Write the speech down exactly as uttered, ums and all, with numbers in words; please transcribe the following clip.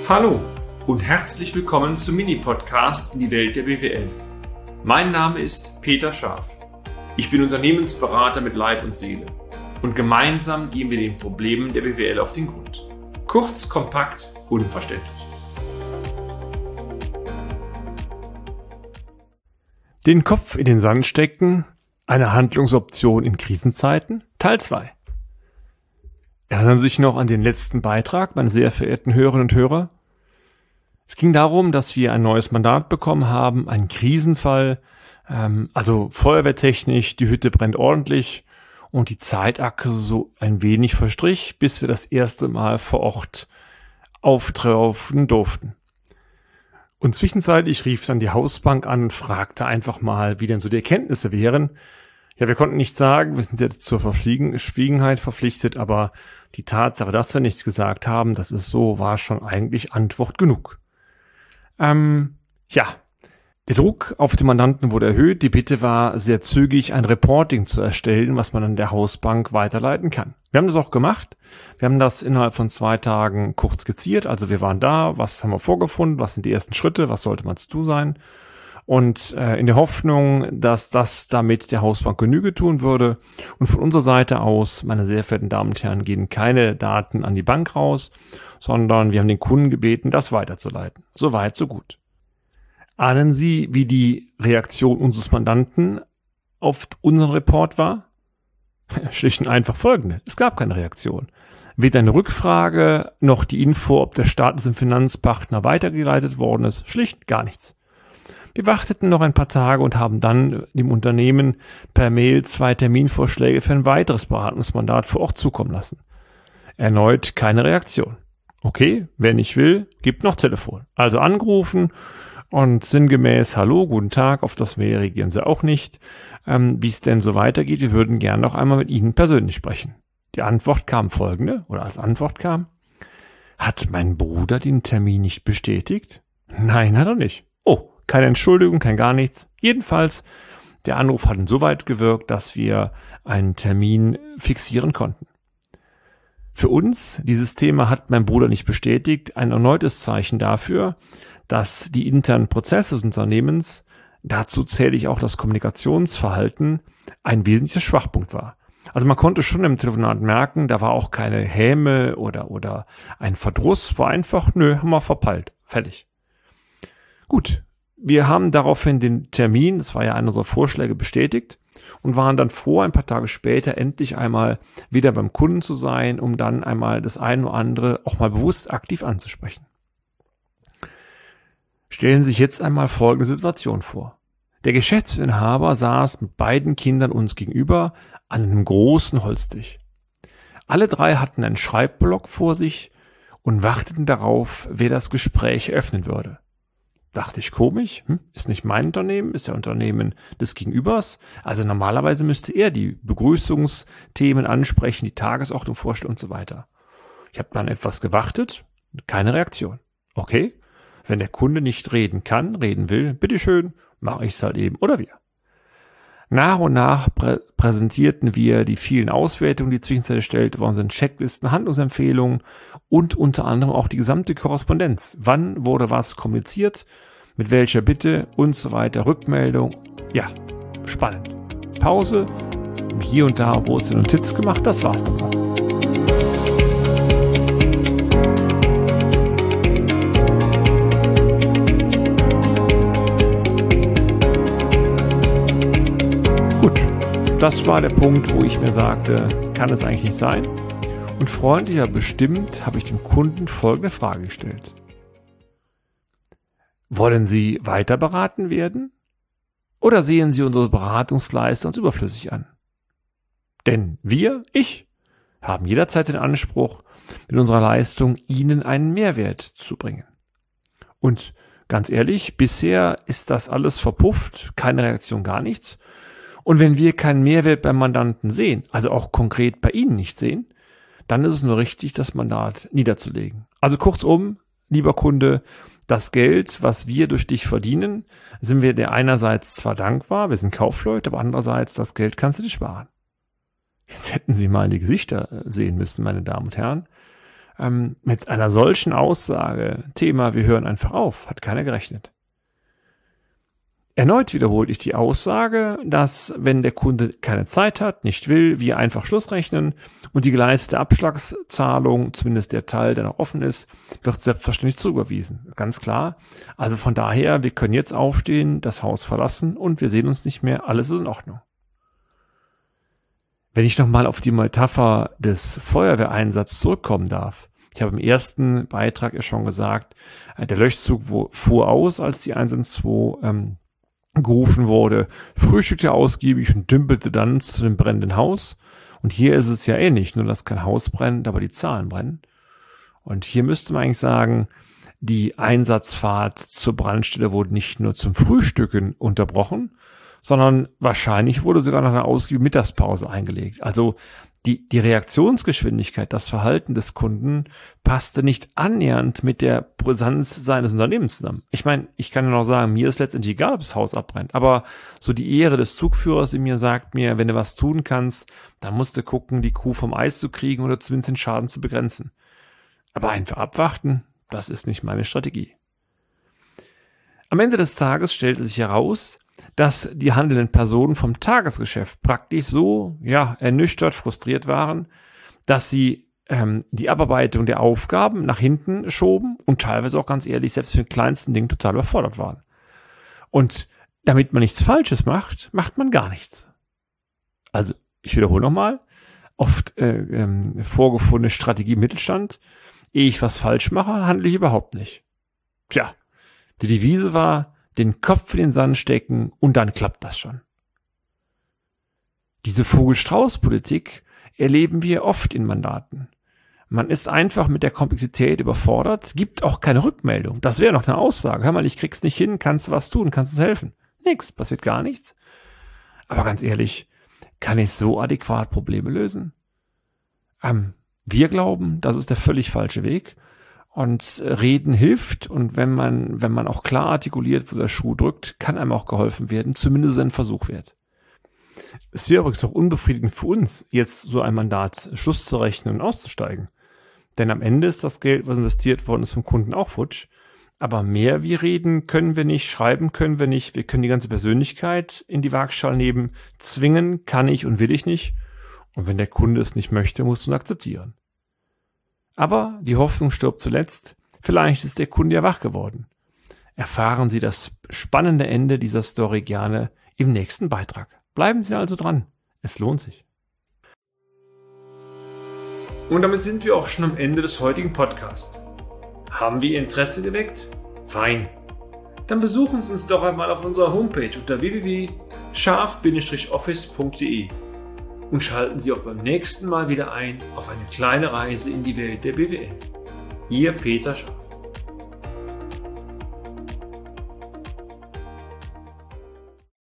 Hallo und herzlich willkommen zum Mini-Podcast in die Welt der B W L. Mein Name ist Peter Scharf. Ich bin Unternehmensberater mit Leib und Seele und gemeinsam gehen wir den Problemen der B W L auf den Grund. Kurz, kompakt, unverständlich. Den Kopf in den Sand stecken, eine Handlungsoption in Krisenzeiten, Teil zwei. Erinnern Sie sich noch an den letzten Beitrag, meine sehr verehrten Hörerinnen und Hörer? Es ging darum, dass wir ein neues Mandat bekommen haben, einen Krisenfall, ähm, also feuerwehrtechnisch, die Hütte brennt ordentlich und die Zeitachse so ein wenig verstrich, bis wir das erste Mal vor Ort auftauchen durften. Und zwischenzeitlich rief dann die Hausbank an und fragte einfach mal, wie denn so die Erkenntnisse wären. Ja, wir konnten nichts sagen, wir sind jetzt zur Verschwiegenheit verpflichtet, aber die Tatsache, dass wir nichts gesagt haben, das ist so, war schon eigentlich Antwort genug. Ähm, ja, der Druck auf den Mandanten wurde erhöht. Die Bitte war, sehr zügig ein Reporting zu erstellen, was man an der Hausbank weiterleiten kann. Wir haben das auch gemacht. Wir haben das innerhalb von zwei Tagen kurz skizziert. Also wir waren da, was haben wir vorgefunden, was sind die ersten Schritte, was sollte man zu tun sein. Und äh, in der Hoffnung, dass das damit der Hausbank Genüge tun würde. Und von unserer Seite aus, meine sehr verehrten Damen und Herren, gehen keine Daten an die Bank raus, sondern wir haben den Kunden gebeten, das weiterzuleiten. So weit, so gut. Ahnen Sie, wie die Reaktion unseres Mandanten auf unseren Report war? Schlicht und einfach folgende. Es gab keine Reaktion. Weder eine Rückfrage, noch die Info, ob der Status im Finanzpartner weitergeleitet worden ist. Schlicht gar nichts. Wir warteten noch ein paar Tage und haben dann dem Unternehmen per Mail zwei Terminvorschläge für ein weiteres Beratungsmandat vor Ort zukommen lassen. Erneut keine Reaktion. Okay, wer nicht will, gibt noch Telefon. Also angerufen und sinngemäß, hallo, guten Tag, auf das Mail reagieren Sie auch nicht. Ähm, wie es denn so weitergeht, wir würden gerne noch einmal mit Ihnen persönlich sprechen. Die Antwort kam folgende, oder als Antwort kam, hat mein Bruder den Termin nicht bestätigt? Nein, hat er nicht. Oh, keine Entschuldigung, kein gar nichts. Jedenfalls, der Anruf hat insoweit gewirkt, dass wir einen Termin fixieren konnten. Für uns, dieses Thema hat mein Bruder nicht bestätigt, ein erneutes Zeichen dafür, dass die internen Prozesse des Unternehmens, dazu zähle ich auch das Kommunikationsverhalten, ein wesentlicher Schwachpunkt war. Also man konnte schon im Telefonat merken, da war auch keine Häme oder, oder ein Verdruss, war einfach, nö, haben wir verpeilt, fertig. Gut. Wir haben daraufhin den Termin, das war ja einer unserer Vorschläge, bestätigt und waren dann froh, ein paar Tage später endlich einmal wieder beim Kunden zu sein, um dann einmal das eine oder andere auch mal bewusst aktiv anzusprechen. Stellen Sie sich jetzt einmal folgende Situation vor. Der Geschäftsinhaber saß mit beiden Kindern uns gegenüber an einem großen Holztisch. Alle drei hatten einen Schreibblock vor sich und warteten darauf, wer das Gespräch eröffnen würde. Dachte ich, komisch, hm? Ist nicht mein Unternehmen, ist ja Unternehmen des Gegenübers. Also normalerweise müsste er die Begrüßungsthemen ansprechen, die Tagesordnung vorstellen und so weiter. Ich habe dann etwas gewartet, keine Reaktion. Okay, wenn der Kunde nicht reden kann, reden will, bitteschön, mache ich es halt eben oder wir. Nach und nach prä- präsentierten wir die vielen Auswertungen, die zwischenzeitlich erstellt worden sind, Checklisten, Handlungsempfehlungen und unter anderem auch die gesamte Korrespondenz. Wann wurde was kommuniziert, mit welcher Bitte und so weiter, Rückmeldung. Ja, spannend. Pause, hier und da wurde eine Notiz gemacht, das war's dann auch. Gut, das war der Punkt, wo ich mir sagte, kann es eigentlich nicht sein? Und freundlicher bestimmt habe ich dem Kunden folgende Frage gestellt. Wollen Sie weiter beraten werden? Oder sehen Sie unsere Beratungsleistung als überflüssig an? Denn wir, ich, haben jederzeit den Anspruch, mit unserer Leistung Ihnen einen Mehrwert zu bringen. Und ganz ehrlich, bisher ist das alles verpufft, keine Reaktion, gar nichts. Und wenn wir keinen Mehrwert beim Mandanten sehen, also auch konkret bei Ihnen nicht sehen, dann ist es nur richtig, das Mandat niederzulegen. Also kurzum, lieber Kunde, das Geld, was wir durch dich verdienen, sind wir dir einerseits zwar dankbar, wir sind Kaufleute, aber andererseits, das Geld kannst du dir sparen. Jetzt hätten Sie mal die Gesichter sehen müssen, meine Damen und Herren. Ähm, mit einer solchen Aussage, Thema, wir hören einfach auf, hat keiner gerechnet. Erneut wiederholte ich die Aussage, dass, wenn der Kunde keine Zeit hat, nicht will, wir einfach Schluss rechnen und die geleistete Abschlagszahlung, zumindest der Teil, der noch offen ist, wird selbstverständlich zurücküberwiesen. Ganz klar. Also von daher, wir können jetzt aufstehen, das Haus verlassen und wir sehen uns nicht mehr, alles ist in Ordnung. Wenn ich nochmal auf die Metapher des Feuerwehreinsatzes zurückkommen darf. Ich habe im ersten Beitrag ja schon gesagt, der Löschzug fuhr aus, als die eins eins zwei ähm, gerufen wurde, frühstückte ausgiebig und dümpelte dann zu dem brennenden Haus. Und hier ist es ja ähnlich, nur dass kein Haus brennt, aber die Zahlen brennen. Und hier müsste man eigentlich sagen, die Einsatzfahrt zur Brandstelle wurde nicht nur zum Frühstücken unterbrochen, sondern wahrscheinlich wurde sogar nach einer ausgiebigen Mittagspause eingelegt. Also die, die Reaktionsgeschwindigkeit, das Verhalten des Kunden passte nicht annähernd mit der Brisanz seines Unternehmens zusammen. Ich meine, ich kann ja noch sagen, mir ist letztendlich egal, ob das Haus abbrennt, aber so die Ehre des Zugführers in mir sagt mir, wenn du was tun kannst, dann musst du gucken, die Kuh vom Eis zu kriegen oder zumindest den Schaden zu begrenzen. Aber einfach abwarten, das ist nicht meine Strategie. Am Ende des Tages stellte sich heraus, dass die handelnden Personen vom Tagesgeschäft praktisch so, ja, ernüchtert, frustriert waren, dass sie ähm, die Abarbeitung der Aufgaben nach hinten schoben und teilweise auch ganz ehrlich selbst für den kleinsten Ding total überfordert waren. Und damit man nichts Falsches macht, macht man gar nichts. Also, ich wiederhole nochmal, oft äh, ähm, vorgefundene Strategie im Mittelstand, ehe ich was falsch mache, handle ich überhaupt nicht. Tja, die Devise war, den Kopf in den Sand stecken und dann klappt das schon. Diese Vogel-Strauß-Politik erleben wir oft in Mandaten. Man ist einfach mit der Komplexität überfordert, gibt auch keine Rückmeldung. Das wäre noch eine Aussage. Hör mal, ich krieg's nicht hin, kannst du was tun, kannst du helfen? Nix, passiert gar nichts. Aber ganz ehrlich, kann ich so adäquat Probleme lösen? Ähm, wir glauben, das ist der völlig falsche Weg. Und Reden hilft, und wenn man, wenn man auch klar artikuliert, wo der Schuh drückt, kann einem auch geholfen werden, zumindest ein Versuch wert. Es wäre übrigens auch unbefriedigend für uns, jetzt so ein Mandat Schluss zu rechnen und auszusteigen. Denn am Ende ist das Geld, was investiert worden ist, vom Kunden auch futsch. Aber mehr wie reden können wir nicht, schreiben können wir nicht, wir können die ganze Persönlichkeit in die Waagschale nehmen, zwingen kann ich und will ich nicht. Und wenn der Kunde es nicht möchte, muss man akzeptieren. Aber die Hoffnung stirbt zuletzt. Vielleicht ist der Kunde ja wach geworden. Erfahren Sie das spannende Ende dieser Story gerne im nächsten Beitrag. Bleiben Sie also dran. Es lohnt sich. Und damit sind wir auch schon am Ende des heutigen Podcasts. Haben wir Ihr Interesse geweckt? Fein. Dann besuchen Sie uns doch einmal auf unserer Homepage unter w w w punkt scharf Bindestrich office punkt d e. Und schalten Sie auch beim nächsten Mal wieder ein auf eine kleine Reise in die Welt der B W L. Ihr Peter Scharf.